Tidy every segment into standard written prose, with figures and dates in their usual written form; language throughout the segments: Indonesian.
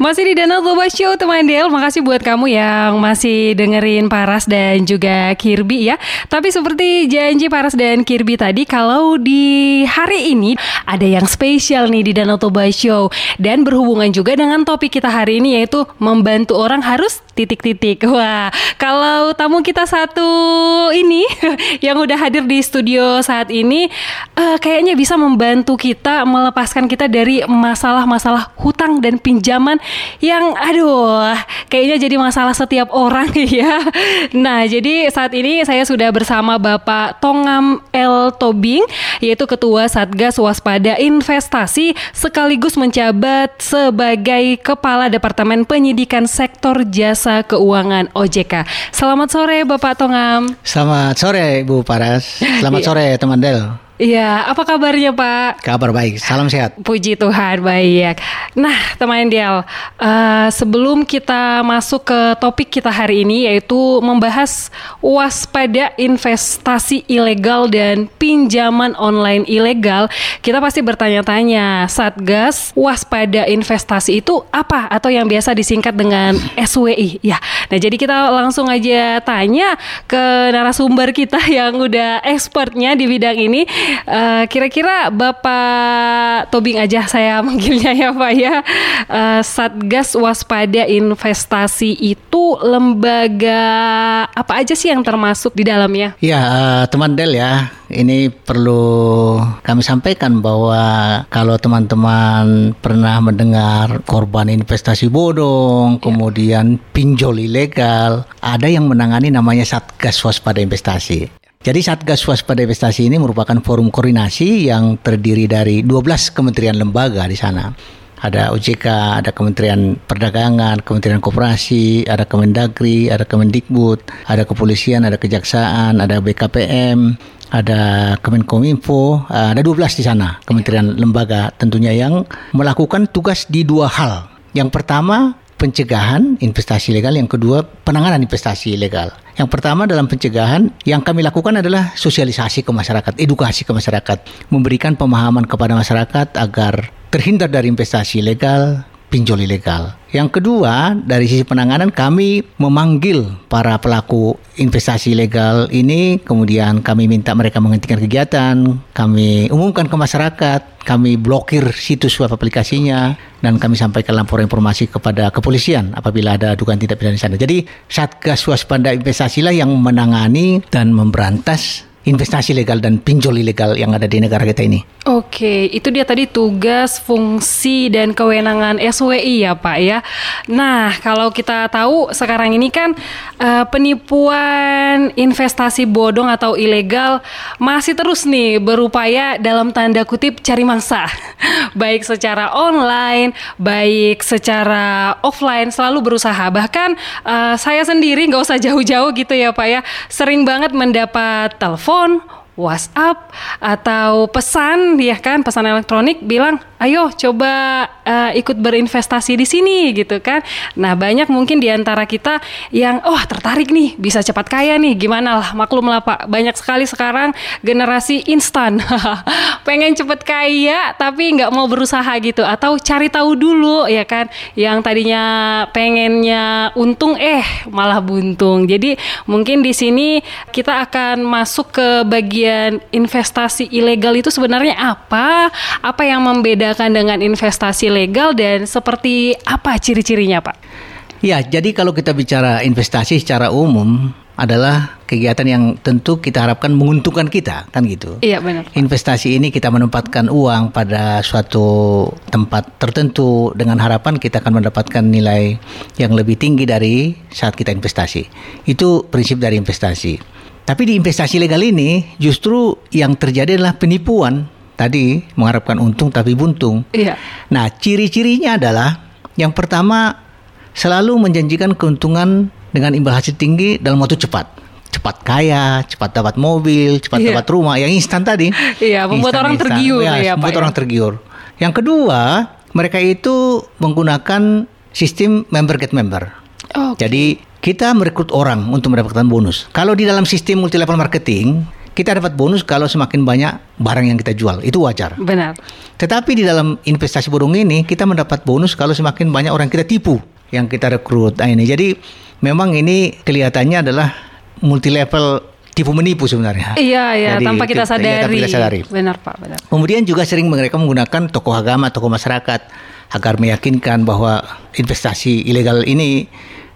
Masih di Danau Toba Show, teman Del. Makasih buat kamu yang masih dengerin Paras dan juga Kirby ya. Tapi seperti janji Paras dan Kirby tadi, kalau di hari ini ada yang spesial nih di Danau Toba Show. Dan berhubungan juga dengan topik kita hari ini, yaitu membantu orang harus titik-titik. Wah, kalau tamu kita satu ini yang udah hadir di studio saat ini, kayaknya bisa membantu kita, melepaskan kita dari masalah-masalah hutang dan pinjaman yang kayaknya jadi masalah setiap orang ya. Nah, jadi saat ini saya sudah bersama Bapak Tongam L. Tobing, yaitu Ketua Satgas Waspada Investasi sekaligus menjabat sebagai Kepala Departemen Penyidikan Sektor Jasa Keuangan OJK. Selamat sore Bapak Tongam. Selamat sore Bu Paras. Selamat sore teman Del. Iya, apa kabarnya Pak? Kabar baik, salam sehat. Puji Tuhan, baik. Nah, teman Del, sebelum kita masuk ke topik kita hari ini, yaitu membahas waspada investasi ilegal dan pinjaman online ilegal, kita pasti bertanya-tanya, Satgas Waspada Investasi itu apa? Atau yang biasa disingkat dengan SWI. Ya, nah jadi kita langsung aja tanya ke narasumber kita yang udah expertnya di bidang ini. Kira-kira Bapak Tobing aja saya manggilnya ya Pak ya. Satgas Waspada Investasi itu lembaga apa aja sih yang termasuk di dalamnya? Ya, teman Del ya, ini perlu kami sampaikan bahwa kalau teman-teman pernah mendengar korban investasi bodong, kemudian pinjol ilegal, ada yang menangani namanya Satgas Waspada Investasi. Jadi Satgas Waspada Investasi ini merupakan forum koordinasi yang terdiri dari 12 kementerian lembaga di sana. Ada OJK, ada Kementerian Perdagangan, Kementerian Koperasi, ada Kemendagri, ada Kemendikbud, ada Kepolisian, ada Kejaksaan, ada BKPM, ada Kemenkominfo, ada 12 di sana kementerian lembaga tentunya yang melakukan tugas di dua hal. Yang pertama, pencegahan investasi ilegal, yang kedua penanganan investasi ilegal. Yang pertama dalam pencegahan yang kami lakukan adalah sosialisasi ke masyarakat, edukasi ke masyarakat, memberikan pemahaman kepada masyarakat agar terhindar dari investasi ilegal, pinjol ilegal. Yang kedua, dari sisi penanganan kami memanggil para pelaku investasi ilegal ini, kemudian kami minta mereka menghentikan kegiatan, kami umumkan ke masyarakat, kami blokir situs web aplikasinya, dan kami sampaikan laporan informasi kepada kepolisian apabila ada dugaan tindak pidana di sana. Jadi Satgas Waspada Investasi lah yang menangani dan memberantas investasi ilegal dan pinjol ilegal yang ada di negara kita ini. Oke, itu dia tadi tugas, fungsi, dan kewenangan SWI ya Pak ya. Nah, kalau kita tahu sekarang ini kan penipuan investasi bodong atau ilegal masih terus nih berupaya dalam tanda kutip cari mangsa. Baik secara online, baik secara offline, selalu berusaha. Bahkan saya sendiri nggak usah jauh-jauh gitu ya Pak ya, sering banget mendapat telepon, WhatsApp atau pesan ya kan, pesan elektronik bilang ayo coba ikut berinvestasi di sini gitu kan. Nah, banyak mungkin di antara kita yang tertarik nih, bisa cepat kaya nih, gimana lah, maklum lah Pak, banyak sekali sekarang generasi instan. Pengen cepat kaya tapi nggak mau berusaha gitu, atau cari tahu dulu ya kan, yang tadinya pengennya untung malah buntung. Jadi mungkin di sini kita akan masuk ke bagian investasi ilegal itu sebenarnya apa yang membedakan dengan investasi legal, dan seperti apa ciri-cirinya Pak? Ya, jadi kalau kita bicara investasi secara umum adalah kegiatan yang tentu kita harapkan menguntungkan kita, kan gitu. Iya, benar. Investasi ini kita menempatkan uang pada suatu tempat tertentu dengan harapan kita akan mendapatkan nilai yang lebih tinggi dari saat kita investasi. Itu prinsip dari investasi. Tapi di investasi legal ini justru yang terjadi adalah penipuan. Tadi mengharapkan untung tapi buntung. Iya. Nah, ciri-cirinya adalah yang pertama selalu menjanjikan keuntungan dengan imbal hasil tinggi dalam waktu cepat. Cepat kaya, cepat dapat mobil, cepat dapat rumah, yang instan tadi. Iya, membuat orang tergiur ya, Pak. Membuat orang tergiur. Yang kedua, mereka itu menggunakan sistem member get member. Okay. Jadi kita merekrut orang untuk mendapatkan bonus. Kalau di dalam sistem multi level marketing, kita dapat bonus kalau semakin banyak barang yang kita jual. Itu wajar. Benar. Tetapi di dalam investasi bodong ini kita mendapat bonus kalau semakin banyak orang kita tipu, yang kita rekrut. Nah ini, jadi memang ini kelihatannya adalah multi level tipu menipu sebenarnya. Iya, tanpa kita sadari. Tanpa kita sadari. Benar Pak, benar. Kemudian juga sering mereka menggunakan tokoh agama, tokoh masyarakat agar meyakinkan bahwa investasi ilegal ini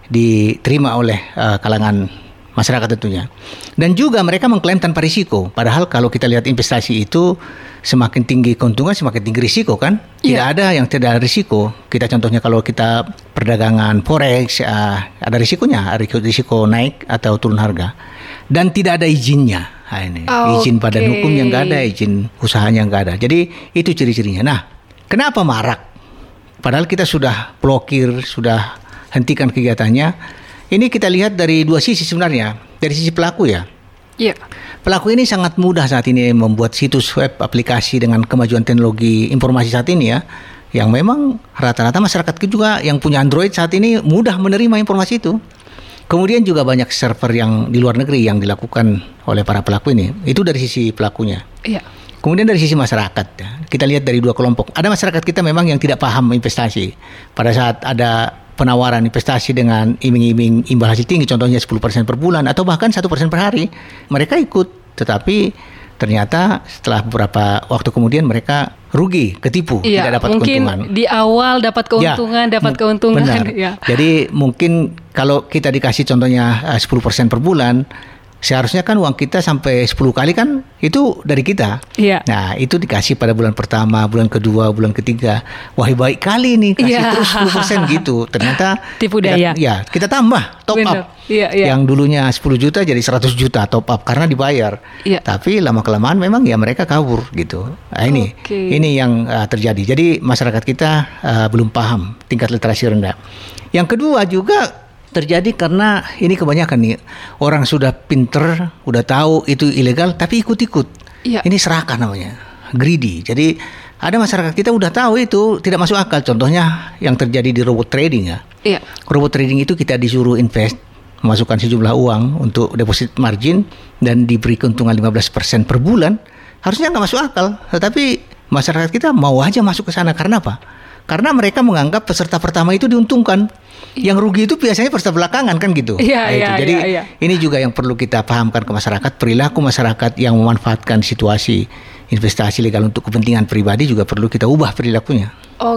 diterima oleh kalangan masyarakat tentunya. Dan juga mereka mengklaim tanpa risiko. Padahal kalau kita lihat investasi itu semakin tinggi keuntungan semakin tinggi risiko kan? Tidak ada yang tidak ada risiko. Kita contohnya kalau kita perdagangan forex ada risikonya, risiko naik atau turun harga. Dan tidak ada izinnya. Nah, ini izin badan hukumnya nggak ada, izin usahanya nggak ada. Jadi itu ciri-cirinya. Nah, kenapa marak? Padahal kita sudah blokir, sudah hentikan kegiatannya. Ini kita lihat dari dua sisi sebenarnya. Dari sisi pelaku ya. Iya. Pelaku ini sangat mudah saat ini membuat situs web, aplikasi dengan kemajuan teknologi informasi saat ini ya. Yang memang rata-rata masyarakat juga yang punya Android saat ini mudah menerima informasi itu. Kemudian juga banyak server yang di luar negeri yang dilakukan oleh para pelaku ini. Itu dari sisi pelakunya. Iya. Kemudian dari sisi masyarakat, ya, kita lihat dari dua kelompok. Ada masyarakat kita memang yang tidak paham investasi. Pada saat ada penawaran investasi dengan iming-iming imbal hasil tinggi, contohnya 10% per bulan atau bahkan 1% per hari, mereka ikut. Tetapi ternyata setelah beberapa waktu kemudian mereka rugi, ketipu, tidak dapat keuntungan. Mungkin di awal dapat keuntungan, Benar. Ya. Jadi mungkin kalau kita dikasih contohnya 10% per bulan, seharusnya kan uang kita sampai 10 kali kan itu dari kita. Iya. Nah itu dikasih pada bulan pertama, bulan kedua, bulan ketiga. Wah baik kali nih kasih terus 10% gitu. Ternyata tipu daya. Ya kita tambah top up. Iya. Yang dulunya 10 juta jadi 100 juta top up karena dibayar. Iya. Tapi lama-kelamaan memang ya mereka kabur gitu. Nah ini yang terjadi. Jadi masyarakat kita belum paham, tingkat literasi rendah. Yang kedua juga terjadi karena ini kebanyakan nih orang sudah pinter, udah tahu itu ilegal tapi ikut-ikut. Iya. Ini serakah namanya, greedy. Jadi ada masyarakat kita udah tahu itu tidak masuk akal. Contohnya yang terjadi di robot trading ya. Iya. Robot trading itu kita disuruh invest, memasukkan sejumlah uang untuk deposit margin dan diberi keuntungan 15% per bulan. Harusnya nggak masuk akal, tetapi masyarakat kita mau aja masuk ke sana karena apa? Karena mereka menganggap peserta pertama itu diuntungkan. Yang rugi itu biasanya peserta belakangan kan gitu. Jadi ini juga yang perlu kita pahamkan ke masyarakat. Perilaku masyarakat yang memanfaatkan situasi investasi legal untuk kepentingan pribadi juga perlu kita ubah perilakunya.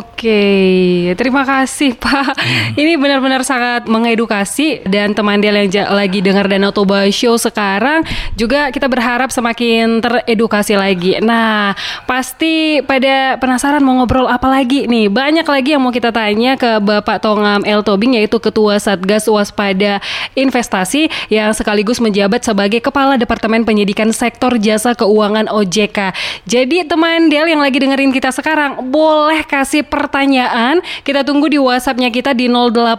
Oke, terima kasih Pak. Ini benar-benar sangat mengedukasi dan teman Del yang lagi dengar Danau Toba Show sekarang juga kita berharap semakin teredukasi lagi. Nah, pasti pada penasaran mau ngobrol apa lagi nih? Banyak lagi yang mau kita tanya ke Bapak Tongam L. Tobing yaitu Ketua Satgas Waspada Investasi yang sekaligus menjabat sebagai Kepala Departemen Penyidikan Sektor Jasa Keuangan OJK. Jadi teman Del yang lagi dengerin kita sekarang boleh kasih pertanyaan, kita tunggu di WhatsApp-nya kita di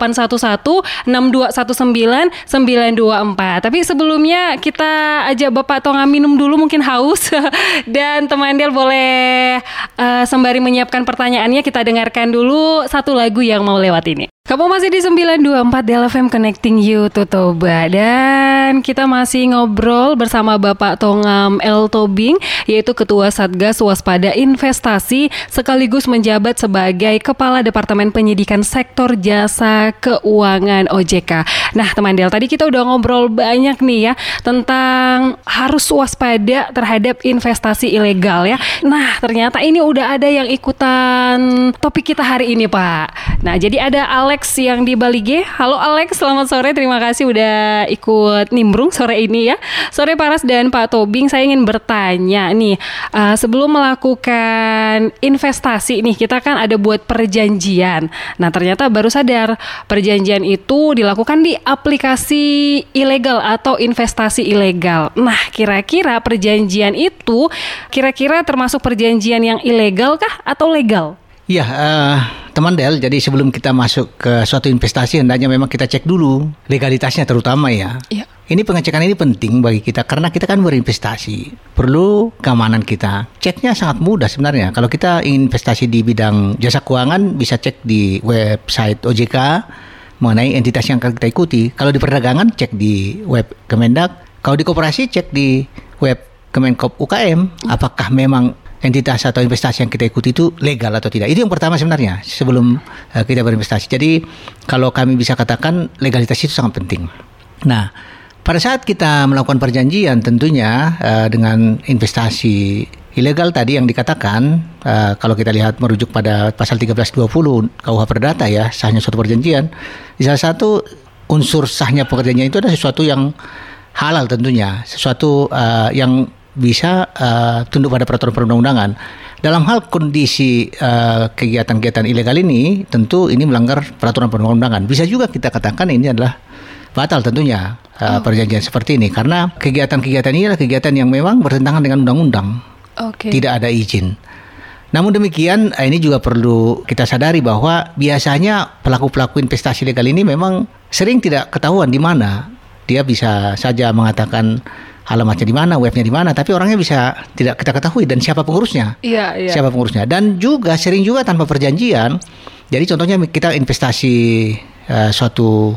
0811-6219-924. Tapi sebelumnya kita ajak Bapak Tongam minum dulu, mungkin haus. Dan teman Del boleh sembari menyiapkan pertanyaannya, kita dengarkan dulu satu lagu yang mau lewat ini. Kamu masih di 924 Del FM Connecting You to Toba. Dan kita masih ngobrol bersama Bapak Tongam L. Tobing, yaitu Ketua Satgas Waspada Investasi sekaligus menjabat sebagai Kepala Departemen Penyidikan Sektor Jasa Keuangan OJK. Nah teman Del, tadi kita udah ngobrol banyak nih ya tentang harus waspada terhadap investasi ilegal ya. Nah ternyata ini udah ada yang ikutan topik kita hari ini Pak. Nah jadi ada Alex yang di Bali G. Halo Alex, selamat sore. Terima kasih udah ikut nimbrung sore ini ya. Sore Paras dan Pak Tobing, saya ingin bertanya nih, sebelum melakukan investasi nih, kita kan ada buat perjanjian. Nah ternyata baru sadar perjanjian itu dilakukan di aplikasi ilegal atau investasi ilegal. Nah kira-kira perjanjian itu kira-kira termasuk perjanjian yang ilegal kah atau legal? Ya, teman Del, jadi sebelum kita masuk ke suatu investasi, hendaknya memang kita cek dulu legalitasnya terutama ya. Iya. Ini pengecekan ini penting bagi kita karena kita kan berinvestasi, perlu keamanan kita. Ceknya sangat mudah sebenarnya. Kalau kita ingin investasi di bidang jasa keuangan, bisa cek di website OJK mengenai entitas yang akan kita ikuti. Kalau di perdagangan, cek di web Kemendak. Kalau di koperasi, cek di web Kemenkop UKM, apakah memang entitas atau investasi yang kita ikuti itu legal atau tidak. Itu yang pertama sebenarnya sebelum kita berinvestasi. Jadi kalau kami bisa katakan legalitas itu sangat penting. Nah, pada saat kita melakukan perjanjian tentunya dengan investasi ilegal tadi yang dikatakan, kalau kita lihat merujuk pada pasal 1320 KUH Perdata ya, sahnya suatu perjanjian, di salah satu unsur sahnya perjanjian itu adalah sesuatu yang halal tentunya, sesuatu yang bisa tunduk pada peraturan perundang-undangan. Dalam hal kondisi kegiatan-kegiatan ilegal ini, tentu ini melanggar peraturan perundang-undangan. Bisa juga kita katakan ini adalah batal tentunya perjanjian seperti ini, karena kegiatan-kegiatan ini adalah kegiatan yang memang bertentangan dengan undang-undang. Tidak ada izin. Namun demikian, ini juga perlu kita sadari bahwa biasanya pelaku-pelaku investasi legal ini memang sering tidak ketahuan di mana. Dia bisa saja mengatakan alamatnya di mana, webnya di mana, tapi orangnya bisa tidak kita ketahui dan siapa pengurusnya. Siapa pengurusnya. Dan juga sering juga tanpa perjanjian. Jadi contohnya kita investasi suatu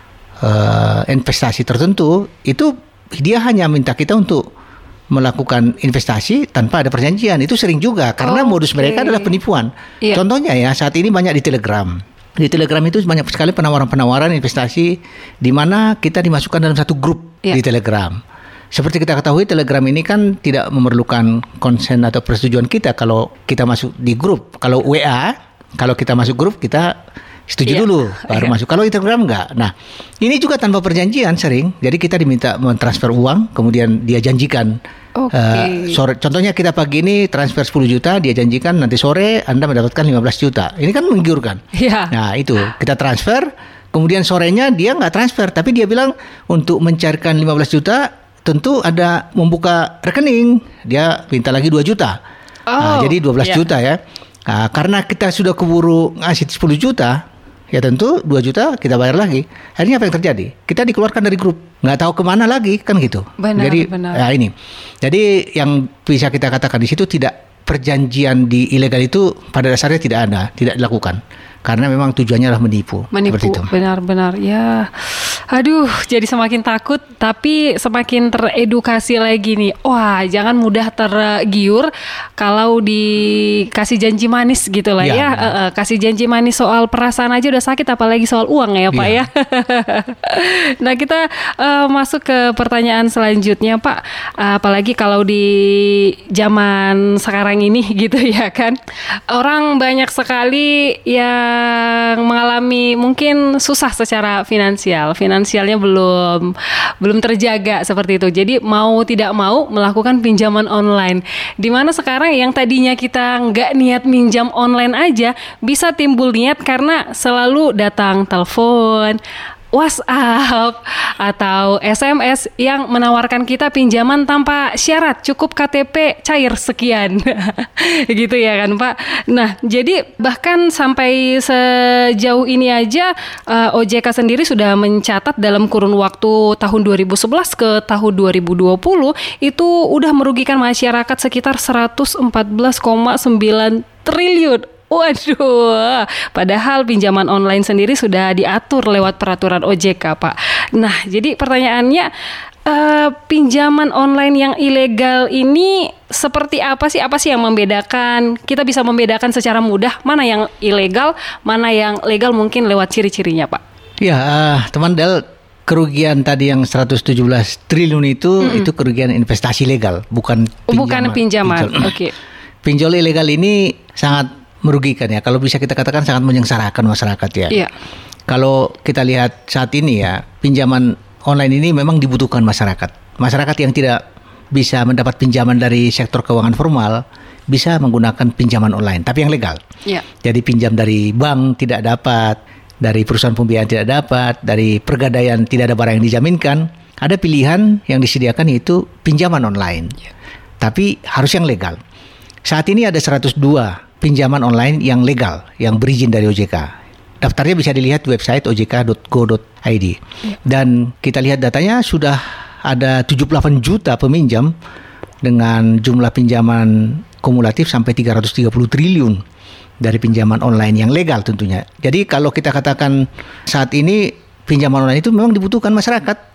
investasi tertentu, itu dia hanya minta kita untuk melakukan investasi tanpa ada perjanjian. Itu sering juga karena modus mereka adalah penipuan. Contohnya ya, saat ini banyak di Telegram. Di Telegram itu banyak sekali penawaran-penawaran investasi di mana kita dimasukkan dalam satu grup di Telegram. Seperti kita ketahui, Telegram ini kan tidak memerlukan konsen atau persetujuan kita kalau kita masuk di grup. Kalau WA, kalau kita masuk grup kita setuju dulu baru masuk. Kalau Telegram enggak. Nah, ini juga tanpa perjanjian sering. Jadi kita diminta mentransfer uang, kemudian dia janjikan sore. Contohnya kita pagi ini transfer 10 juta, dia janjikan nanti sore Anda mendapatkan 15 juta. Ini kan menggiurkan. Nah, itu kita transfer, kemudian sorenya dia enggak transfer, tapi dia bilang untuk mencairkan 15 juta tentu ada membuka rekening, dia minta lagi 2 juta. Jadi 12 juta ya. Nah, karena kita sudah keburu ngasih 10 juta, ya tentu 2 juta kita bayar lagi. Akhirnya apa yang terjadi? Kita dikeluarkan dari grup, nggak tahu kemana lagi, kan gitu. Jadi ya ini. Jadi yang bisa kita katakan di situ tidak, perjanjian di ilegal itu pada dasarnya tidak ada, tidak dilakukan. Karena memang tujuannya adalah menipu. Seperti itu. Benar-benar ya. Aduh, jadi semakin takut tapi semakin teredukasi lagi nih. Wah, jangan mudah tergiur kalau dikasih janji manis gitu lah ya. Kasih janji manis soal perasaan aja udah sakit, apalagi soal uang ya Pak ya. Nah, kita masuk ke pertanyaan selanjutnya Pak. Apalagi kalau di zaman sekarang ini gitu ya kan. Orang banyak sekali yang mengalami mungkin susah secara finansialnya belum terjaga seperti itu. Jadi mau tidak mau melakukan pinjaman online. Di mana sekarang yang tadinya kita nggak niat minjam online aja bisa timbul niat karena selalu datang telepon, WhatsApp atau SMS yang menawarkan kita pinjaman tanpa syarat, cukup KTP cair sekian. Gitu ya kan Pak. Nah, jadi bahkan sampai sejauh ini aja OJK sendiri sudah mencatat dalam kurun waktu tahun 2011 ke tahun 2020 itu udah merugikan masyarakat sekitar 114,9 triliun. Waduh, padahal pinjaman online sendiri sudah diatur lewat peraturan OJK, Pak. Nah, jadi pertanyaannya, pinjaman online yang ilegal ini seperti apa sih? Apa sih yang membedakan? Kita bisa membedakan secara mudah mana yang ilegal, mana yang legal mungkin lewat ciri-cirinya, Pak. Ya, teman Del, kerugian tadi yang 117 triliun itu kerugian investasi legal, bukan pinjaman. Oke. Pinjol ilegal ini sangat merugikan ya, kalau bisa kita katakan sangat menyengsarakan masyarakat ya. Iya. Kalau kita lihat saat ini ya, pinjaman online ini memang dibutuhkan masyarakat. Masyarakat yang tidak bisa mendapat pinjaman dari sektor keuangan formal bisa menggunakan pinjaman online, tapi yang legal. Iya. Jadi pinjam dari bank tidak dapat, dari perusahaan pembiayaan tidak dapat, dari pegadaian tidak ada barang yang dijaminkan. Ada pilihan yang disediakan yaitu pinjaman online. Iya. Tapi harus yang legal. Saat ini ada 102 pinjaman online yang legal, yang berizin dari OJK. Daftarnya bisa dilihat website ojk.go.id. Dan kita lihat datanya sudah ada 78 juta peminjam dengan jumlah pinjaman kumulatif sampai 330 triliun dari pinjaman online yang legal tentunya. Jadi kalau kita katakan saat ini pinjaman online itu memang dibutuhkan masyarakat.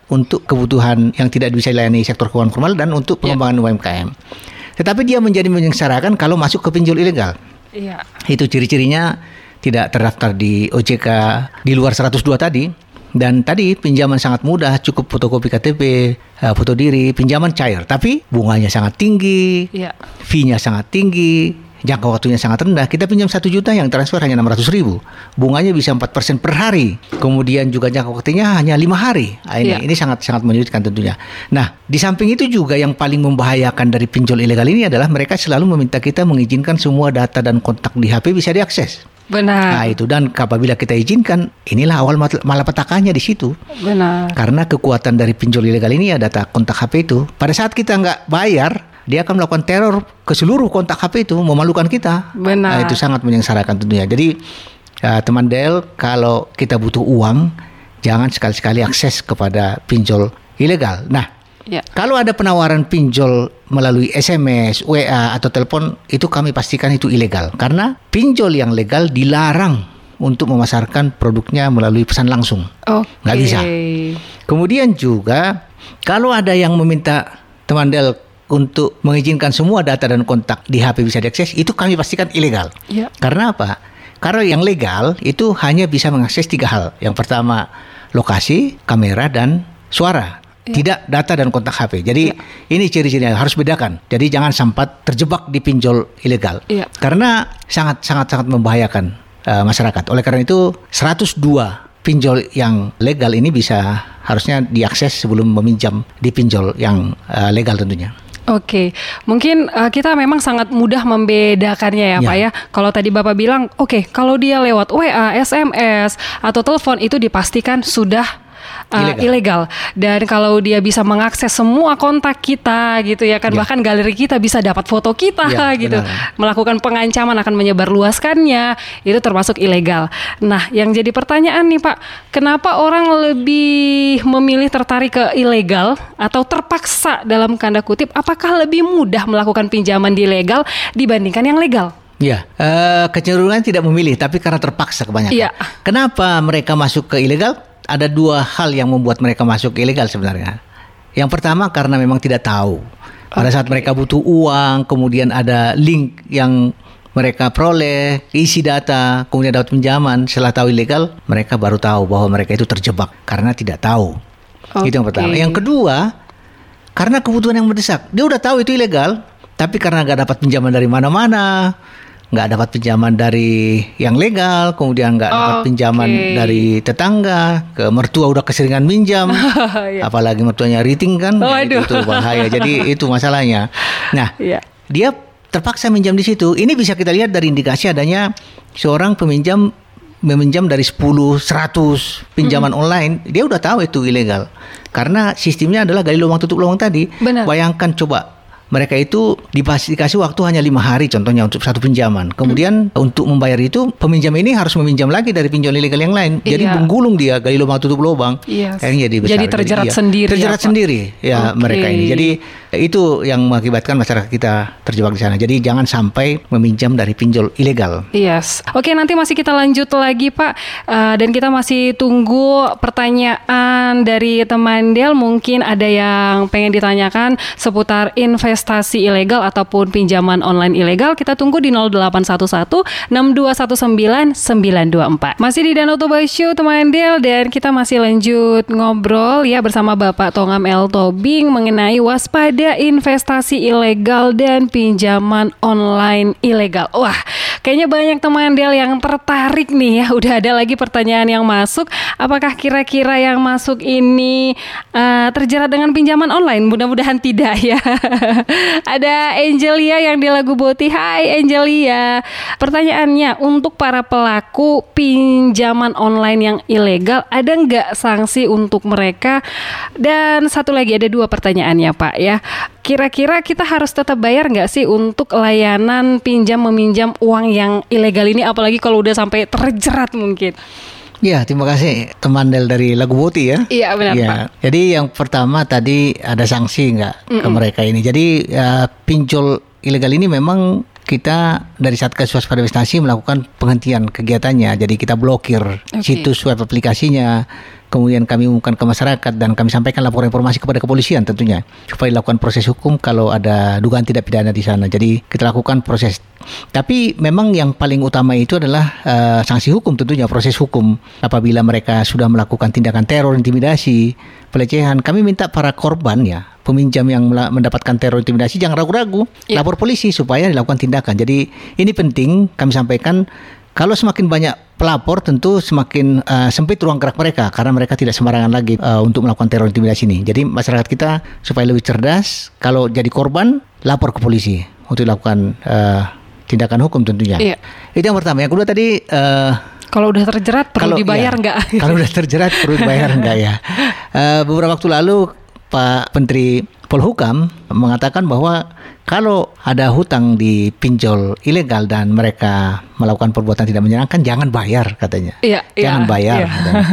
untuk kebutuhan yang tidak bisa dilayani sektor keuangan formal dan untuk pengembangan UMKM. Tetapi dia menjadi menyengsarakan kalau masuk ke pinjol ilegal. Iya. Itu ciri-cirinya tidak terdaftar di OJK di luar 102 tadi. Dan tadi pinjaman sangat mudah, cukup fotokopi KTP, foto diri, pinjaman cair. Tapi bunganya sangat tinggi, fee-nya sangat tinggi, jangka waktunya sangat rendah. Kita pinjam 1 juta yang transfer hanya 600.000. Bunganya bisa 4% per hari. Kemudian juga jangka waktunya hanya 5 hari. Ini sangat-sangat menyulitkan tentunya. Nah, di samping itu juga yang paling membahayakan dari pinjol ilegal ini adalah mereka selalu meminta kita mengizinkan semua data dan kontak di HP bisa diakses. Benar. Nah itu, dan apabila kita izinkan, inilah awal malapetakannya di situ. Benar. Karena kekuatan dari pinjol ilegal ini ya data kontak HP itu. Pada saat kita nggak bayar, dia akan melakukan teror ke seluruh kontak HP itu, memalukan kita. Benar. Nah, itu sangat menyengsarakan tentunya. Jadi teman Del, kalau kita butuh uang, jangan sekali-sekali akses kepada pinjol ilegal. Nah, kalau ada penawaran pinjol melalui SMS, WA atau telepon, itu kami pastikan itu ilegal. Karena pinjol yang legal dilarang untuk memasarkan produknya melalui pesan langsung. Nggak bisa. Kemudian juga kalau ada yang meminta teman Del untuk mengizinkan semua data dan kontak di HP bisa diakses, itu kami pastikan ilegal. Karena apa? Karena yang legal itu hanya bisa mengakses 3 hal. Yang pertama, lokasi, kamera, dan suara. Tidak data dan kontak HP. Jadi ini ciri-cirinya harus bedakan. Jadi jangan sampai terjebak di pinjol ilegal. Karena sangat membahayakan masyarakat. Oleh karena itu 102 pinjol yang legal ini harusnya diakses sebelum meminjam di pinjol yang legal tentunya. Oke, mungkin kita memang sangat mudah membedakannya ya Pak ya. Kalau tadi Bapak bilang, kalau dia lewat WA, SMS, atau telepon itu dipastikan sudah ilegal. Dan kalau dia bisa mengakses semua kontak kita gitu ya kan, bahkan galeri kita bisa dapat foto kita gitu, melakukan pengancaman akan menyebarluaskannya, itu termasuk ilegal. Nah, yang jadi pertanyaan nih Pak, kenapa orang lebih memilih tertarik ke ilegal atau terpaksa dalam tanda kutip, apakah lebih mudah melakukan pinjaman di ilegal dibandingkan yang legal? Kecenderungan tidak memilih, tapi karena terpaksa kebanyakan. Kenapa mereka masuk ke ilegal? Ada 2 hal yang membuat mereka masuk ilegal sebenarnya. Yang pertama karena memang tidak tahu. Pada saat mereka butuh uang, kemudian ada link yang mereka peroleh, isi data, kemudian dapat pinjaman. Setelah tahu ilegal, mereka baru tahu bahwa mereka itu terjebak karena tidak tahu. Itu yang pertama. Yang kedua, karena kebutuhan yang mendesak. Dia udah tahu itu ilegal, tapi karena nggak dapat pinjaman dari mana-mana, nggak dapat pinjaman dari yang legal, kemudian nggak dapat pinjaman dari tetangga, ke mertua udah keseringan minjam, apalagi mertuanya riting kan, itu bahaya. Jadi itu masalahnya. Nah, dia terpaksa minjam di situ. Ini bisa kita lihat dari indikasi adanya seorang peminjam meminjam dari 10, 100 pinjaman online, dia udah tahu itu ilegal. Karena sistemnya adalah gali lubang tutup lubang tadi. Bayangkan coba, mereka itu dikasih waktu hanya 5 hari contohnya untuk satu pinjaman. Kemudian untuk membayar itu, peminjam ini harus meminjam lagi dari pinjol ilegal yang lain. Jadi menggulung dia, gali lubang tutup lubang. Akhirnya jadi besar. Jadi terjerat sendiri. Terjerat sendiri mereka ini. Jadi itu yang mengakibatkan masyarakat kita terjebak di sana. Jadi jangan sampai meminjam dari pinjol ilegal. Oke, nanti masih kita lanjut lagi Pak. Dan kita masih tunggu pertanyaan dari teman Del. Mungkin ada yang pengen ditanyakan seputar investasi ilegal ataupun pinjaman online ilegal. Kita tunggu di 0811 6219 924. Masih di Danau Toba Show teman Del, dan kita masih lanjut ngobrol ya bersama Bapak Tongam L. Tobing mengenai waspada investasi ilegal dan pinjaman online ilegal. Wah, kayaknya banyak teman Del yang tertarik nih ya. Udah ada lagi pertanyaan yang masuk. Apakah kira-kira yang masuk ini terjerat dengan pinjaman online? Mudah-mudahan tidak ya. Ada Angelia yang di Lagu Boti. Hai Angelia. Pertanyaannya, untuk para pelaku pinjaman online yang ilegal, ada nggak sanksi untuk mereka? Dan satu lagi, ada 2 pertanyaannya Pak ya. Kira-kira kita harus tetap bayar nggak sih untuk layanan pinjam-meminjam uang yang ilegal ini, apalagi kalau udah sampai terjerat mungkin? Ya, terima kasih teman Del dari Lagu Boti ya. Iya benar Pak. Jadi yang pertama tadi ada sanksi nggak ke mereka ini. Jadi pinjol ilegal ini memang kita dari Satgas Waspada Investasi melakukan penghentian kegiatannya. Jadi kita blokir situs web aplikasinya, kemudian kami umumkan ke masyarakat dan kami sampaikan laporan informasi kepada kepolisian tentunya supaya dilakukan proses hukum kalau ada dugaan tidak pidana di sana. Jadi kita lakukan proses. Tapi memang yang paling utama itu adalah sanksi hukum tentunya, proses hukum apabila mereka sudah melakukan tindakan teror, intimidasi, pelecehan. Kami minta para korban ya, peminjam yang mendapatkan teror intimidasi jangan ragu-ragu, lapor polisi supaya dilakukan tindakan. Jadi ini penting kami sampaikan. Kalau semakin banyak pelapor tentu semakin sempit ruang gerak mereka karena mereka tidak sembarangan lagi untuk melakukan teror intimidasi ini. Jadi masyarakat kita supaya lebih cerdas, kalau jadi korban lapor ke polisi untuk dilakukan tindakan hukum tentunya. Iya. Itu yang pertama. Yang kedua tadi kalau udah terjerat perlu dibayar nggak? Kalau udah terjerat perlu dibayar nggak ya? Beberapa waktu lalu Pak Menteri Polhukam mengatakan bahwa kalau ada hutang di pinjol ilegal dan mereka melakukan perbuatan tidak menyenangkan, jangan bayar katanya. Jangan bayar.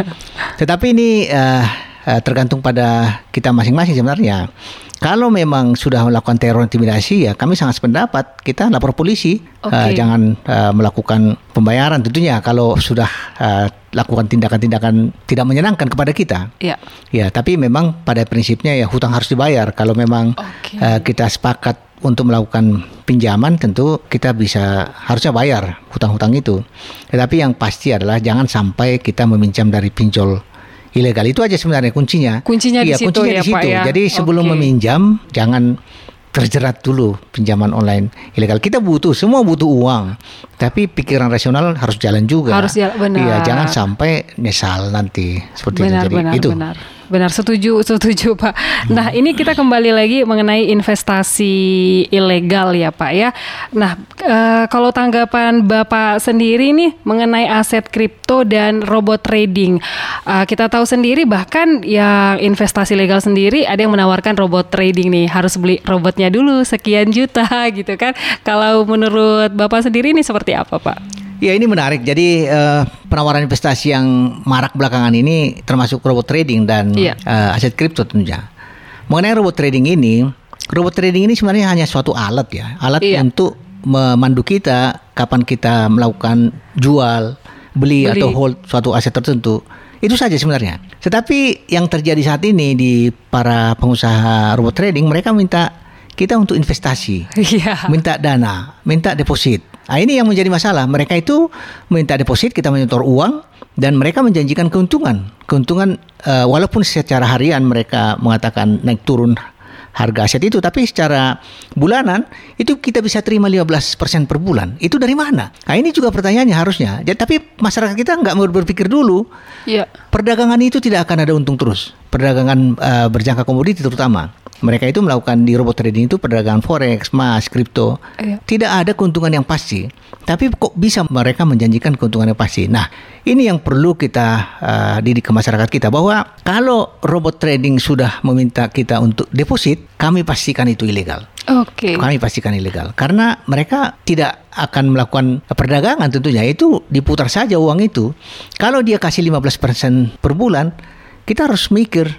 Tetapi ini tergantung pada kita masing-masing sebenarnya. Kalau memang sudah melakukan teror intimidasi ya kami sangat sependapat kita lapor polisi. Jangan melakukan pembayaran tentunya kalau sudah lakukan tindakan-tindakan tidak menyenangkan kepada kita. Ya, tapi memang pada prinsipnya ya hutang harus dibayar. Kalau memang kita sepakat untuk melakukan pinjaman tentu kita harusnya bayar hutang-hutang itu. Tetapi yang pasti adalah jangan sampai kita meminjam dari pinjol ilegal. Itu aja sebenarnya kuncinya. Kuncinya di situ ya Pak ya. Jadi sebelum meminjam jangan terjerat dulu pinjaman online ilegal. Kita semua butuh uang. Tapi pikiran rasional harus jalan juga. Harus jalan, benar. Iya, jangan sampai nyesal nanti seperti itu. Jadi itu. Benar, setuju Pak. Nah, ini kita kembali lagi mengenai investasi ilegal ya Pak ya. Nah, kalau tanggapan Bapak sendiri nih mengenai aset kripto dan robot trading. Kita tahu sendiri bahkan yang investasi legal sendiri ada yang menawarkan robot trading nih. Harus beli robotnya dulu sekian juta gitu kan. Kalau menurut Bapak sendiri ini seperti apa Pak? Ya ini menarik. Jadi penawaran investasi yang marak belakangan ini termasuk robot trading dan aset kripto tentunya. Mengenai robot trading ini sebenarnya hanya suatu alat ya. Alat untuk memandu kita kapan kita melakukan jual, beli atau hold suatu aset tertentu. Itu saja sebenarnya. Tetapi yang terjadi saat ini di para pengusaha robot trading, mereka minta kita untuk investasi, minta dana, minta deposit. Nah, ini yang menjadi masalah. Mereka itu minta deposit, kita menyetor uang, dan mereka menjanjikan keuntungan. Walaupun secara harian mereka mengatakan naik turun harga aset itu, tapi secara bulanan itu kita bisa terima 15% per bulan. Itu dari mana? Nah, ini juga pertanyaannya harusnya. Tapi masyarakat kita nggak mau berpikir dulu. Perdagangan itu tidak akan ada untung terus. Perdagangan berjangka komoditi terutama. Mereka itu melakukan di robot trading itu perdagangan forex, emas, kripto. Tidak ada keuntungan yang pasti. Tapi kok bisa mereka menjanjikan keuntungan yang pasti? Nah, ini yang perlu kita didik ke masyarakat kita bahwa kalau robot trading sudah meminta kita untuk deposit, kami pastikan itu ilegal. Kami pastikan ilegal karena mereka tidak akan melakukan perdagangan tentunya. Itu diputar saja uang itu. Kalau dia kasih 15% per bulan, kita harus mikir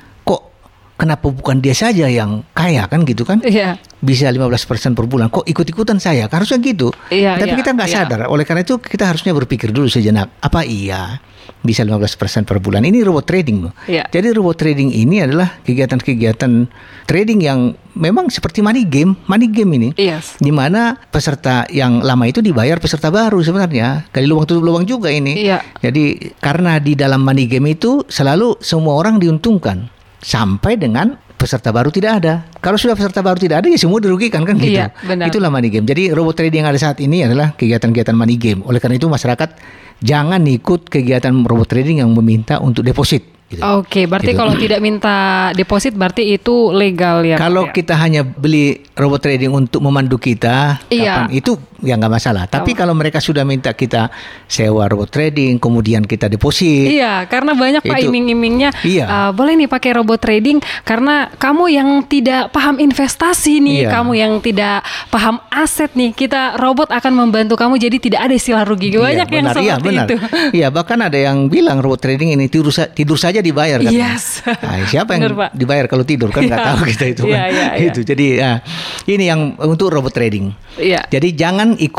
kenapa bukan dia saja yang kaya kan gitu kan? Bisa 15% per bulan. Kok ikut-ikutan saya? Harusnya gitu. Tapi kita nggak sadar. Oleh karena itu kita harusnya berpikir dulu sejenak. Apa iya bisa 15% per bulan? Ini robot trading loh. Jadi robot trading ini adalah kegiatan-kegiatan trading yang memang seperti money game ini. Di mana peserta yang lama itu dibayar peserta baru sebenarnya. Gali lubang tutup lubang juga ini. Jadi karena di dalam money game itu selalu semua orang diuntungkan. Sampai dengan peserta baru tidak ada. Kalau sudah peserta baru tidak ada, ya semua dirugikan kan gitu. Itulah money game. Jadi robot trading yang ada saat ini adalah kegiatan-kegiatan money game. Oleh karena itu masyarakat jangan ikut kegiatan robot trading yang meminta untuk deposit. Gitu. Berarti kalau tidak minta deposit berarti itu legal ya. Kalau kita hanya beli robot trading untuk memandu kita, kapan itu ya nggak masalah. Tapi kalau mereka sudah minta kita sewa robot trading, kemudian kita deposit. Karena banyak Pak iming-imingnya. Boleh nih pakai robot trading karena kamu yang tidak paham investasi nih, kamu yang tidak paham aset nih, kita robot akan membantu kamu jadi tidak ada istilah rugi. Banyak yang seperti itu. Bahkan ada yang bilang robot trading ini tidur saja dibayar kan? Nah, siapa yang dibayar kalau tidur kan nggak tahu kita itu kan. Itu jadi ini yang untuk robot trading. Jadi jangan ikut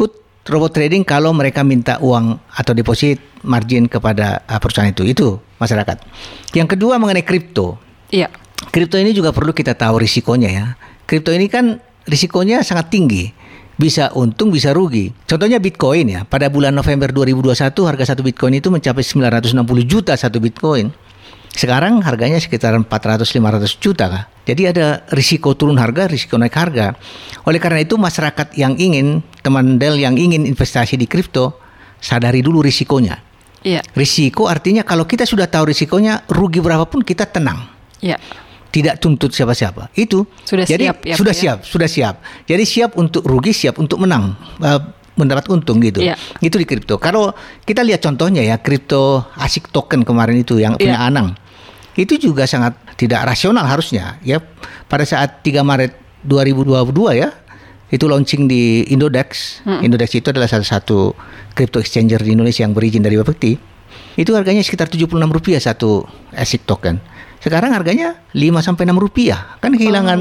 robot trading kalau mereka minta uang atau deposit margin kepada perusahaan itu masyarakat. Yang kedua mengenai kripto. Iya. Kripto ini juga perlu kita tahu risikonya ya. Kripto ini kan risikonya sangat tinggi. Bisa untung, bisa rugi. Contohnya Bitcoin ya. Pada bulan November 2021 harga satu Bitcoin itu mencapai 960 juta satu Bitcoin. Sekarang harganya sekitar 400-500 juta kah? Jadi ada risiko turun harga, risiko naik harga. Oleh karena itu masyarakat yang ingin, teman Del yang ingin investasi di kripto, sadari dulu risikonya. Iya. Risiko artinya kalau kita sudah tahu risikonya, rugi berapapun kita tenang. Iya. Tidak tuntut siapa-siapa. Itu sudah jadi, siap ya. Sudah siap. Jadi siap untuk rugi, siap untuk menang. Mendapat untung gitu. Iya. Itu di kripto. Kalau kita lihat contohnya ya, kripto ASIC token kemarin itu yang punya Anang. Itu juga sangat tidak rasional harusnya ya. Pada saat 3 Maret 2022 ya, itu launching di Indodex. Indodex itu adalah salah satu crypto exchanger di Indonesia yang berizin dari Bapepti. Itu harganya sekitar Rp76 satu ASIC token. Sekarang harganya Rp5-6. Kan kehilangan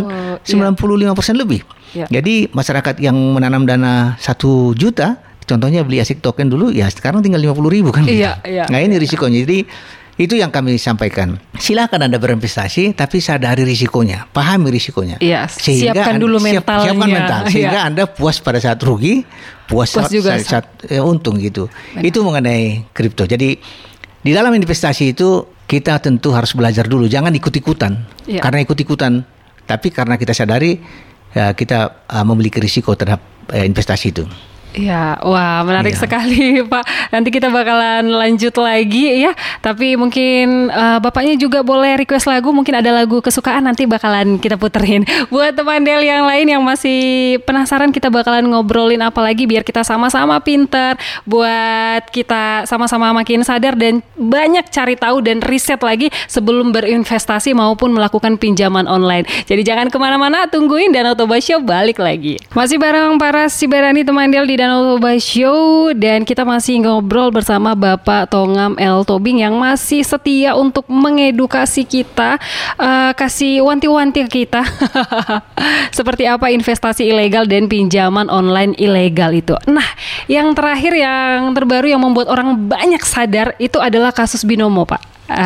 95% lebih. Ya. Jadi masyarakat yang menanam dana 1 juta, contohnya beli ASIC token dulu, ya sekarang tinggal 50.000 kan. Iya. Nah ini risikonya. Jadi itu yang kami sampaikan. Silakan Anda berinvestasi, tapi sadari risikonya, pahami risikonya. Iya. Siapkan dulu mentalnya. Siapkan mental, sehingga Anda puas pada saat rugi, puas juga saat untung gitu. Benar. Itu mengenai kripto. Jadi di dalam investasi itu kita tentu harus belajar dulu, jangan ikut-ikutan. Karena ikut-ikutan, tapi karena kita sadari kita memiliki risiko terhadap investasi itu. Ya, wah menarik sekali Pak. Nanti kita bakalan lanjut lagi ya. Tapi mungkin Bapaknya juga boleh request lagu. Mungkin ada lagu kesukaan nanti bakalan kita puterin. Buat teman Del yang lain yang masih penasaran kita bakalan ngobrolin apa lagi biar kita sama-sama pinter. Buat kita sama-sama makin sadar dan banyak cari tahu dan riset lagi sebelum berinvestasi maupun melakukan pinjaman online. Jadi jangan kemana-mana, tungguin Danau Toba Show balik lagi. Masih bareng para Sibarani teman Del di Danau Toba Show dan kita masih ngobrol bersama Bapak Tongam L. Tobing yang masih setia untuk mengedukasi kita, kasih wanti-wanti ke kita seperti apa investasi ilegal dan pinjaman online ilegal itu. Nah, yang terakhir yang terbaru yang membuat orang banyak sadar itu adalah kasus Binomo, Pak.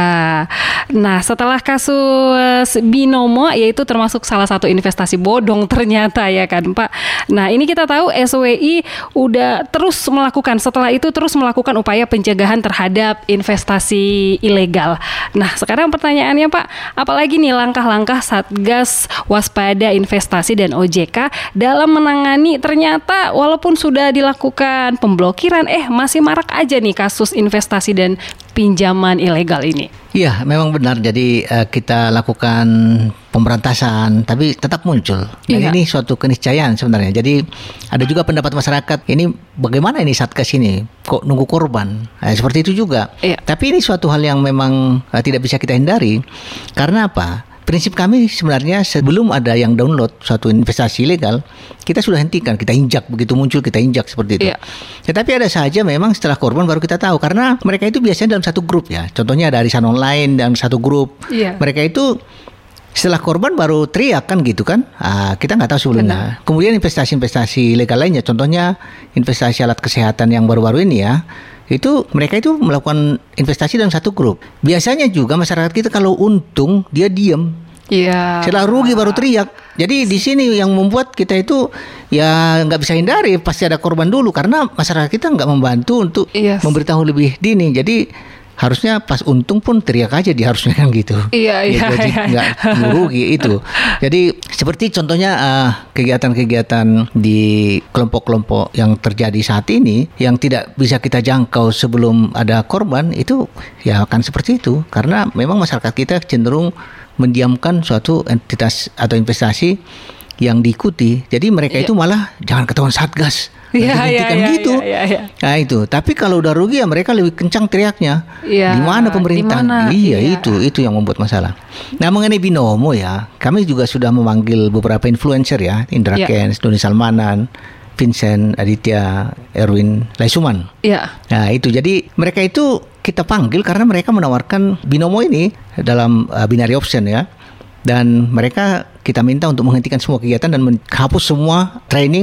Nah, setelah kasus Binomo, yaitu termasuk salah satu investasi bodong ternyata ya kan Pak. Nah, ini kita tahu SWI udah terus melakukan, setelah itu terus melakukan upaya pencegahan terhadap investasi ilegal. Nah, sekarang pertanyaannya Pak, apalagi nih langkah-langkah Satgas Waspada Investasi dan OJK dalam menangani ternyata walaupun sudah dilakukan pemblokiran, masih marak aja nih kasus investasi dan pinjaman ilegal ini. Iya, memang benar. Jadi kita lakukan pemberantasan, tapi tetap muncul. Dan ini suatu keniscayaan sebenarnya. Jadi ada juga pendapat masyarakat, ini bagaimana ini Satgas ini? Kok nunggu korban? Seperti itu juga. Iya. Tapi ini suatu hal yang memang tidak bisa kita hindari. Karena apa? Prinsip kami sebenarnya sebelum ada yang download suatu investasi ilegal, kita sudah hentikan, kita injak, begitu muncul kita injak seperti itu. Tetapi ada saja memang setelah korban baru kita tahu, karena mereka itu biasanya dalam satu grup ya. Contohnya ada arisan online dalam satu grup. Mereka itu setelah korban baru teriak kan gitu kan. Kita nggak tahu sebelumnya. Kemudian investasi-investasi ilegal lainnya, contohnya investasi alat kesehatan yang baru-baru ini ya. Itu mereka itu melakukan investasi dalam satu grup. Biasanya juga masyarakat kita kalau untung dia diam. Setelah rugi baru teriak. Jadi di sini yang membuat kita itu ya nggak bisa hindari, pasti ada korban dulu karena masyarakat kita nggak membantu untuk memberitahu lebih dini. Jadi harusnya pas untung pun teriak aja dia harusnya kan gitu. Jadi nggak rugi itu. Jadi seperti contohnya kegiatan-kegiatan di kelompok-kelompok yang terjadi saat ini yang tidak bisa kita jangkau sebelum ada korban itu ya akan seperti itu karena memang masyarakat kita cenderung mendiamkan suatu entitas atau investasi yang diikuti. Jadi mereka itu malah jangan ketahuan Satgas. Gitu. Nah itu. Tapi kalau udah rugi ya mereka lebih kencang teriaknya. Di mana pemerintah? Itu yang membuat masalah. Nah mengenai Binomo ya, kami juga sudah memanggil beberapa influencer ya, Indra Kents, Doni Salmanan, Vincent Aditya, Erwin Laisuman. Nah itu. Jadi mereka itu kita panggil karena mereka menawarkan Binomo ini dalam binary option ya. Dan mereka kita minta untuk menghentikan semua kegiatan dan menghapus semua training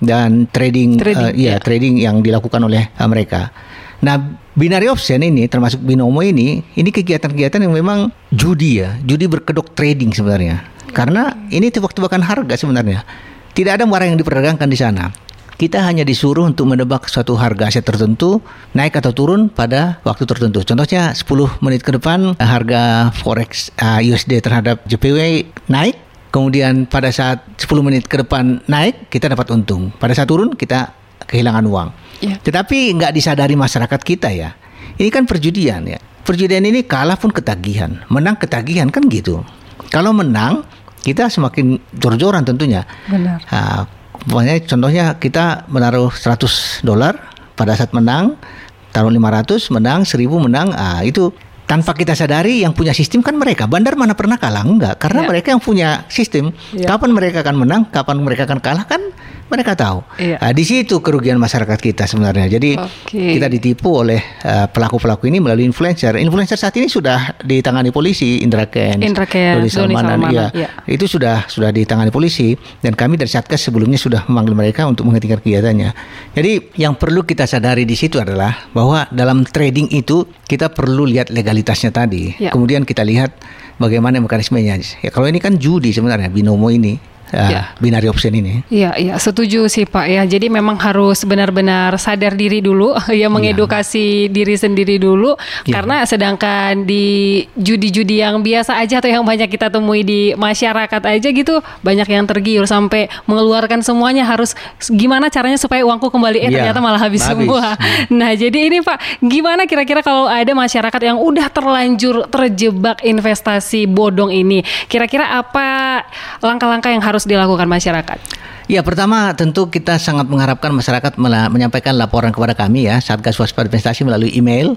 dan trading yang dilakukan oleh mereka. Nah, binary option ini termasuk binomo ini kegiatan-kegiatan yang memang judi berkedok trading sebenarnya. Karena ini tebak-tebakan harga sebenarnya. Tidak ada barang yang diperdagangkan di sana. Kita hanya disuruh untuk menebak suatu harga aset tertentu naik atau turun pada waktu tertentu. Contohnya 10 menit ke depan harga forex USD terhadap JPY naik. Kemudian pada saat 10 menit ke depan naik, kita dapat untung. Pada saat turun, kita kehilangan uang. Tetapi nggak disadari masyarakat kita ya. Ini kan perjudian ya. Perjudian ini kalah pun ketagihan, menang ketagihan kan gitu. Kalau menang, kita semakin jor-joran tentunya. Benar. Pokoknya contohnya kita menaruh $100 pada saat menang, taruh 500, menang 1.000, menang. Itu tanpa kita sadari yang punya sistem kan mereka. Bandar mana pernah kalah? Enggak, karena mereka yang punya sistem. Kapan mereka akan menang, kapan mereka akan kalah kan mereka tahu. Di situ kerugian masyarakat kita sebenarnya. Jadi kita ditipu oleh pelaku-pelaku ini melalui influencer. Influencer saat ini sudah ditangani polisi, Indra Kents, Doni Salmanan. Itu sudah ditangani polisi dan kami dari Satgas sebelumnya sudah memanggil mereka untuk menghentikan kegiatannya. Jadi yang perlu kita sadari di situ adalah bahwa dalam trading itu kita perlu lihat legalitasnya tadi. Kemudian kita lihat bagaimana mekanismenya. Ya kalau ini kan judi sebenarnya binomo ini. Binary option ini. Iya, setuju sih Pak ya. Jadi memang harus benar-benar sadar diri dulu, mengedukasi diri sendiri dulu. Karena sedangkan di judi-judi yang biasa aja atau yang banyak kita temui di masyarakat aja gitu, banyak yang tergiur sampai mengeluarkan semuanya, harus gimana caranya supaya uangku kembali. Ternyata malah habis semua. Nah, jadi ini Pak, gimana kira-kira kalau ada masyarakat yang udah terlanjur terjebak investasi bodong ini, kira-kira apa langkah-langkah yang harus dilakukan masyarakat? Ya, pertama tentu kita sangat mengharapkan masyarakat menyampaikan laporan kepada kami ya, Satgas Waspada Investasi melalui email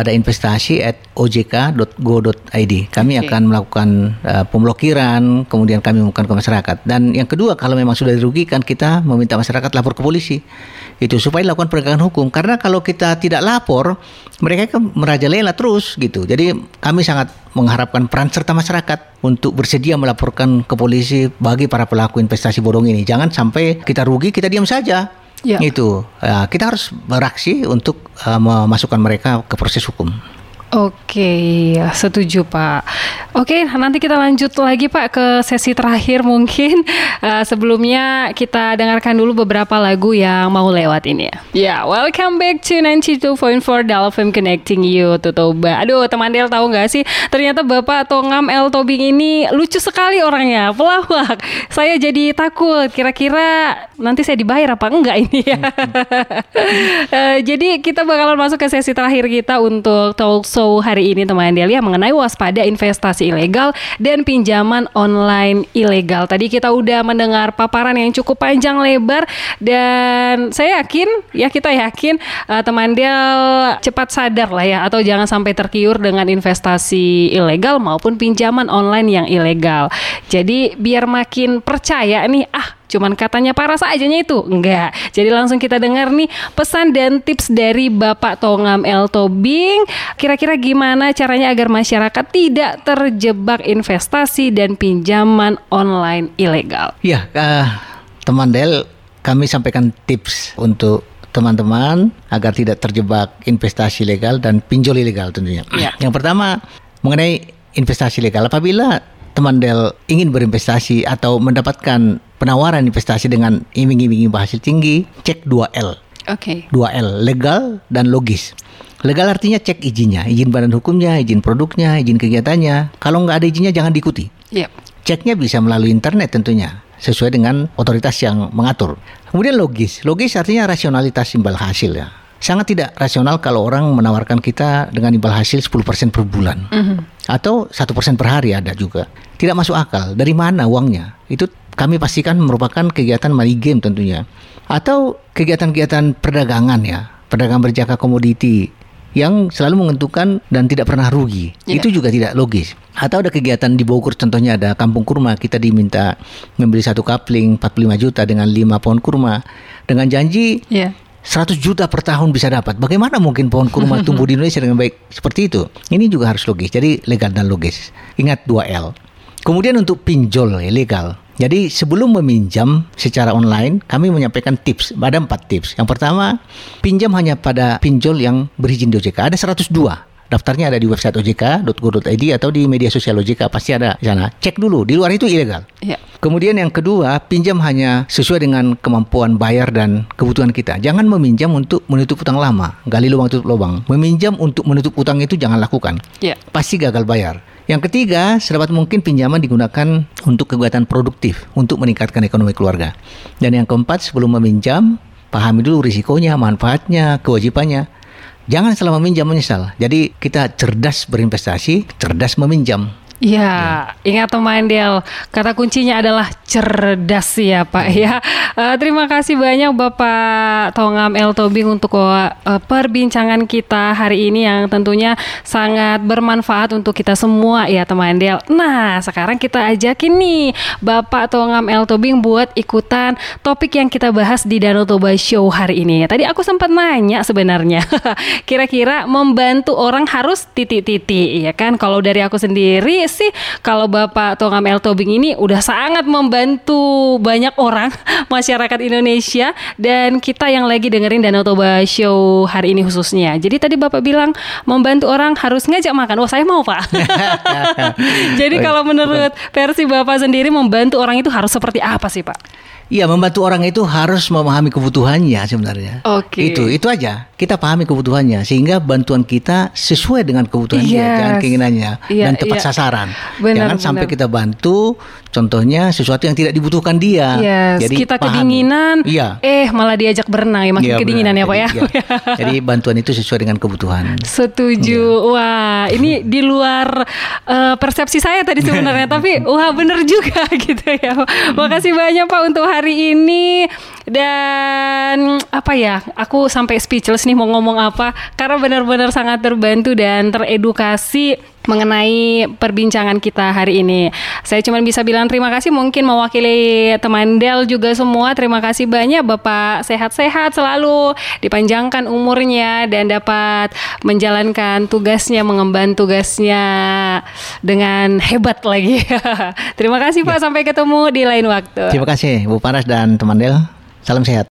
waspadainvestasi@ojk.go.id. Kami akan melakukan pemblokiran, kemudian kami umumkan ke masyarakat. Dan yang kedua, kalau memang sudah dirugikan, kita meminta masyarakat lapor ke polisi. Itu supaya dilakukan penegakan hukum. Karena kalau kita tidak lapor, mereka kan merajalela terus gitu. Jadi kami sangat mengharapkan peran serta masyarakat untuk bersedia melaporkan ke polisi bagi para pelaku investasi bodong ini. Jangan sampai kita rugi, kita diam saja. Itu kita harus beraksi untuk memasukkan mereka ke proses hukum. Oke, setuju Pak. Oke, nanti kita lanjut lagi Pak ke sesi terakhir mungkin. Sebelumnya kita dengarkan dulu beberapa lagu yang mau lewat ini ya. Welcome back to 92.4 Dal FM Connecting You to Toba. Aduh, teman Del tahu nggak sih? Ternyata Bapak Tongam L. Tobing ini lucu sekali orangnya, pelawak. Saya jadi takut, kira-kira nanti saya dibayar apa enggak ini ya. Jadi kita bakalan masuk ke sesi terakhir kita untuk talk show hari ini teman Delia mengenai waspada investasi ilegal dan pinjaman online ilegal. Tadi kita udah mendengar paparan yang cukup panjang lebar dan kita yakin teman Del cepat sadar lah ya, atau jangan sampai tergiur dengan investasi ilegal maupun pinjaman online yang ilegal. Jadi biar makin percaya nih, cuman katanya paras ajanya itu. Enggak. Jadi langsung kita dengar nih pesan dan tips dari Bapak Tongam L. Tobing. Kira-kira gimana caranya agar masyarakat tidak terjebak investasi dan pinjaman online ilegal? Ya, teman Del, kami sampaikan tips untuk teman-teman agar tidak terjebak investasi ilegal dan pinjol ilegal tentunya. Yang pertama, mengenai investasi ilegal. Apabila teman Del ingin berinvestasi atau mendapatkan penawaran investasi dengan iming-iming hasil tinggi, cek 2L. 2L, legal dan logis. Legal artinya cek izinnya, izin badan hukumnya, izin produknya, izin kegiatannya. Kalau nggak ada izinnya jangan diikuti. Ceknya bisa melalui internet tentunya, sesuai dengan otoritas yang mengatur. Kemudian logis. Logis artinya rasionalitas imbal hasil ya. Sangat tidak rasional kalau orang menawarkan kita dengan imbal hasil 10% per bulan. Atau 1% per hari ada juga. Tidak masuk akal. Dari mana uangnya? Itu kami pastikan merupakan kegiatan money game tentunya. Atau kegiatan-kegiatan perdagangan ya. Perdagangan berjangka komoditi yang selalu menguntungkan dan tidak pernah rugi. Itu juga tidak logis. Atau ada kegiatan di Bogor, contohnya ada kampung kurma. Kita diminta membeli 1 kapling 45 juta dengan 5 pohon kurma. Dengan janji 100 juta per tahun bisa dapat. Bagaimana mungkin pohon kurma tumbuh di Indonesia dengan baik seperti itu? Ini juga harus logis. Jadi legal dan logis. Ingat 2L. Kemudian untuk pinjol ilegal. Jadi sebelum meminjam secara online, kami menyampaikan tips. Ada 4 tips. Yang pertama, pinjam hanya pada pinjol yang berizin di OJK. Ada 102. Daftarnya ada di website ojk.go.id atau di media sosial OJK, pasti ada di sana. Cek dulu, di luar itu ilegal. Ya. Kemudian yang kedua, pinjam hanya sesuai dengan kemampuan bayar dan kebutuhan kita. Jangan meminjam untuk menutup utang lama, gali lubang tutup lubang. Meminjam untuk menutup utang itu jangan lakukan. Ya. Pasti gagal bayar. Yang ketiga, sedapat mungkin pinjaman digunakan untuk kegiatan produktif, untuk meningkatkan ekonomi keluarga. Dan yang keempat, sebelum meminjam, pahami dulu risikonya, manfaatnya, kewajibannya. Jangan selama meminjam menyesal. Jadi kita cerdas berinvestasi, cerdas meminjam. Ya, ingat teman Del, kata kuncinya adalah cerdas ya Pak ya. Terima kasih banyak Bapak Tongam L. Tobing untuk perbincangan kita hari ini yang tentunya sangat bermanfaat untuk kita semua ya teman Del. Nah, sekarang kita ajakin nih Bapak Tongam L. Tobing buat ikutan topik yang kita bahas di Danau Toba Show hari ini. Tadi aku sempat nanya sebenarnya, kira-kira membantu orang harus titik-titik, ya kan? Kalau dari aku sendiri sih, kalau Bapak Tongam L. Tobing ini udah sangat membantu banyak orang masyarakat Indonesia dan kita yang lagi dengerin Danau Toba Show hari ini khususnya. Jadi tadi Bapak bilang membantu orang harus ngajak makan. Wah, saya mau Pak. Jadi kalau menurut versi Bapak sendiri membantu orang itu harus seperti apa sih Pak? Iya, membantu orang itu harus memahami kebutuhannya sebenarnya. Oke. Itu aja. Kita pahami kebutuhannya sehingga bantuan kita sesuai dengan kebutuhan dia, jangan keinginannya dan tepat sasaran. Jangan sampai kita bantu contohnya sesuatu yang tidak dibutuhkan dia. Jadi kita kedinginan, malah diajak berenang ya, makin kedinginan ya Pak ya. Jadi bantuan itu sesuai dengan kebutuhan. Setuju. Wah, ini di luar persepsi saya tadi sebenarnya, tapi wah bener juga gitu ya. Makasih banyak Pak untuk hari ini. Dan apa ya, aku sampai speechless nih mau ngomong apa, karena benar-benar sangat terbantu dan teredukasi mengenai perbincangan kita hari ini. Saya cuma bisa bilang terima kasih, mungkin mewakili teman Del juga semua. Terima kasih banyak Bapak, sehat-sehat selalu, dipanjangkan umurnya dan dapat menjalankan tugasnya, mengemban tugasnya dengan hebat lagi. Terima kasih Pak, sampai ketemu di lain waktu. Terima kasih Bu Paras dan teman Del. Salam sehat.